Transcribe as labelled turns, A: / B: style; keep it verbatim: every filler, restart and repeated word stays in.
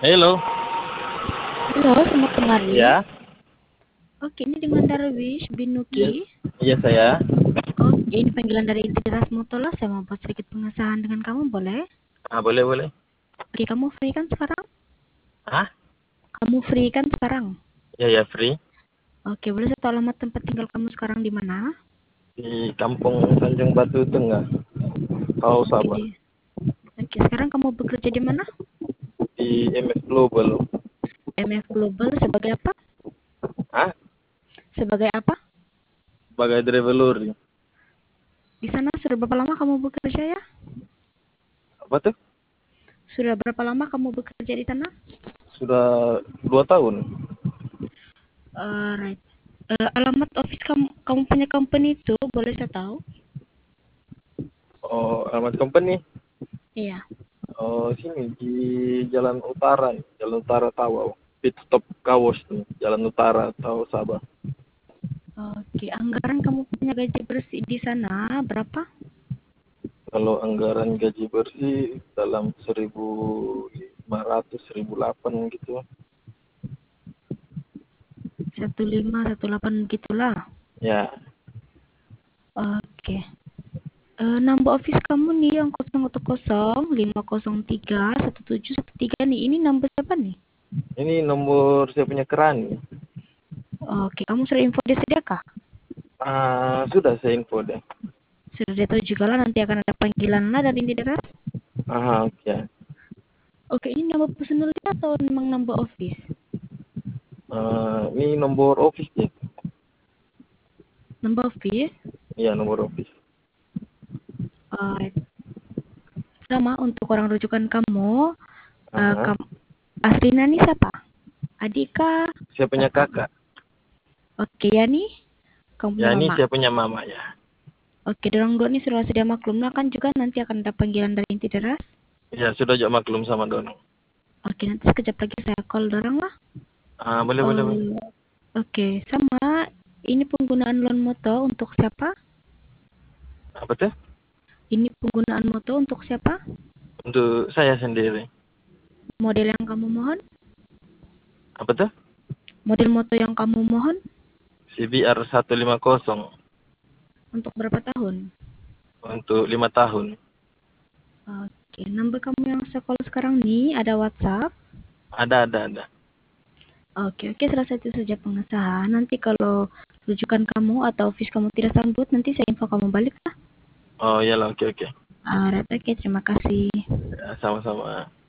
A: Halo.
B: Halo, selamat kembali.
A: Ya.
B: Oke, ini dengan Darwish
A: Iya,
B: Binuki.
A: iya saya.
B: Oke, ini panggilan dari Integritas Motola. Saya mau buat sedikit pengesahan dengan kamu, boleh?
A: Ah, boleh, boleh.
B: Oke, kamu free kan sekarang?
A: Ah?
B: Kamu free kan sekarang?
A: Ya, ya, free.
B: Oke, boleh saya tahu alamat tempat tinggal kamu sekarang di mana?
A: Di Kampung Tanjung Batu Tengah. Tahu
B: Oke,
A: Sabah.
B: di. Oke, sekarang kamu bekerja di mana?
A: Di M F Global.
B: M F Global sebagai apa?
A: Ah?
B: Sebagai apa?
A: Sebagai driver lori.
B: Di sana sudah berapa lama kamu bekerja ya?
A: Apa tuh?
B: Sudah berapa lama kamu bekerja di sana?
A: Sudah dua tahun.
B: Alright. Eh, alamat office kamu, kamu punya company itu boleh saya tahu?
A: Oh, alamat company.
B: Iya.
A: Oh, sini di Jalan Utara, Jalan Utara Tawau. Pit stop Kawos tuh, Jalan Utara Tawau Sabah.
B: Oke, anggaran kamu punya gaji bersih di sana berapa?
A: Kalau anggaran gaji bersih dalam seribu lima ratus, seribu delapan gitu.
B: Satu lima, satu delapan begitulah.
A: Ya,
B: Oke. Eh, number office kamu nih yang nol satu nol lima nol tiga satu tujuh satu tiga nih. Ini number siapa nih?
A: ini nomor saya punya kerani.
B: Oke, kamu sudah info dia sedia kah?
A: Ah, sudah saya info deh.
B: Sudah dia tahu juga lah nanti akan ada panggilan lah dari ini daerah.
A: Ah, oke.
B: Oke, ini number personalnya atau memang number office?
A: Ah, ini nomor office ya.
B: Number office?
A: Iya, nomor office.
B: Alright. Sama untuk orang rujukan kamu. Eh,
A: Ah,
B: kam Asrina nih siapa? Adik kah?
A: saya punya
B: Kakak?
A: kakak.
B: Oke ya nih, kamu
A: Ya,
B: punya
A: ini
B: mama.
A: saya punya mama ya.
B: Oke, dorong dua nih sudah sedia maklum lah kan juga nanti akan ada panggilan dari inti deras.
A: Ya, sudah juga maklum sama Dono.
B: Oke, nanti sekejap lagi saya call dorong lah.
A: Ah, boleh, boleh, boleh.
B: Oh, oke, sama ini penggunaan loan moto untuk siapa?
A: Apa tuh?
B: Ini penggunaan moto untuk siapa?
A: Untuk saya sendiri.
B: Model yang kamu mohon?
A: Apa tuh?
B: Model moto yang kamu mohon
A: C B R seratus lima puluh
B: untuk berapa tahun?
A: untuk lima tahun.
B: Oke, nomor kamu yang saya call sekarang nih ada WhatsApp.
A: Ada, ada, ada.
B: Oke, oke, selesai itu saja pengesahan. Nanti kalau rujukan kamu atau office kamu tidak sambut, nanti saya info kamu balik lah.
A: Oh, iyalah, oke, oke.
B: Alright, oke, terima kasih.
A: Ya, sama-sama.